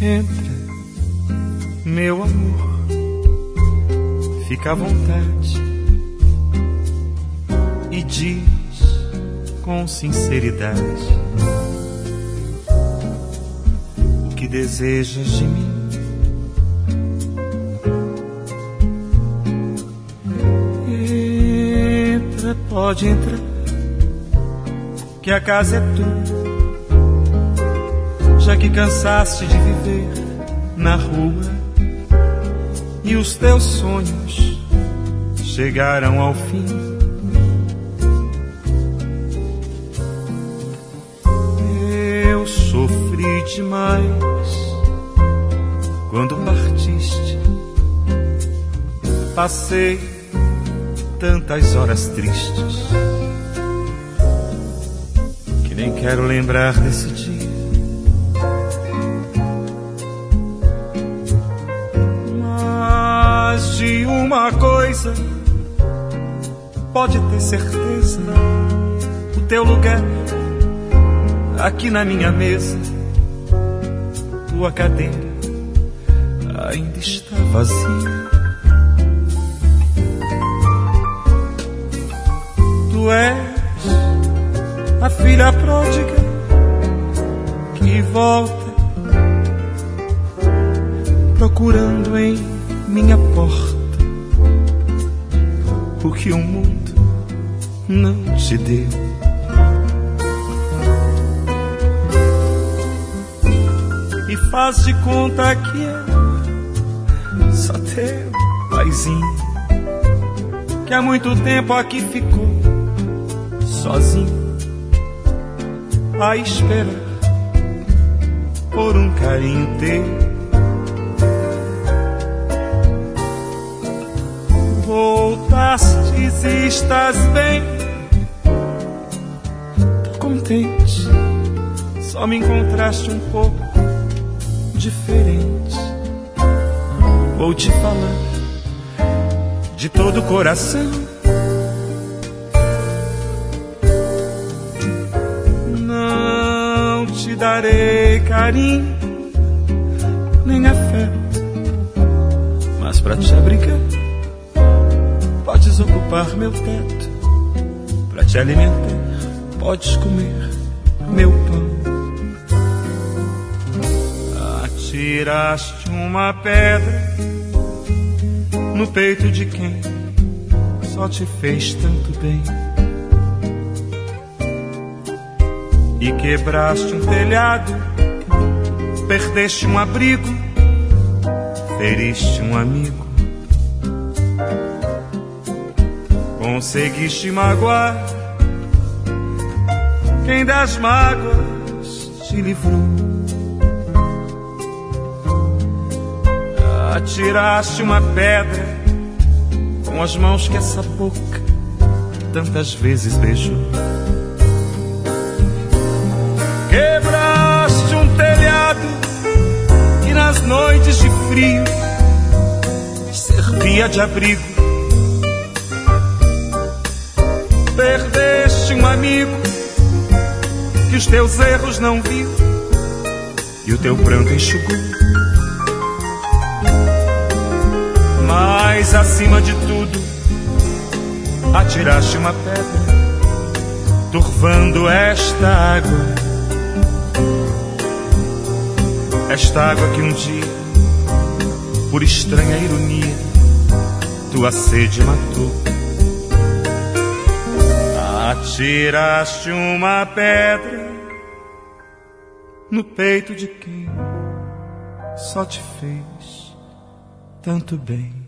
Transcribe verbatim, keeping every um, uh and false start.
Entra, meu amor, fica à vontade e diz com sinceridade o que desejas de mim. Entra, pode entrar, que a casa é tua, já que cansaste de viver na rua e os teus sonhos chegaram ao fim. Eu sofri demais quando partiste, passei tantas horas tristes que nem quero lembrar desse dia. Mas de uma coisa pode ter certeza, o teu lugar aqui na minha mesa, tua cadeira ainda está vazia. Tu és a filha pródiga que volta procurando em minha porta o que o mundo não te deu. E faz de conta que é só teu paizinho, que há muito tempo aqui ficou sozinho a esperar por um carinho teu. Voltastes e estás bem, tô contente, só me encontraste um pouco diferente. Vou te falar de todo o coração, não te darei carinho nem afeto, mas pra te abrigar podes ocupar meu teto, pra te alimentar podes comer meu pão. Atiraste uma pedra no peito de quem só te fez tanto bem, e quebraste um telhado, perdeste um abrigo, feriste um amigo. Conseguiste magoar quem das mágoas te livrou. Atiraste uma pedra com as mãos que essa boca tantas vezes beijou. Quebraste um telhado que nas noites de frio servia de abrigo. Perdeste um amigo que os teus erros não viu e o teu pranto enxugou. Mas acima de tudo atiraste uma pedra, turvando esta água, esta água que um dia, por estranha ironia, tua sede matou. Atiraste uma pedra no peito de quem só te fez tanto bem.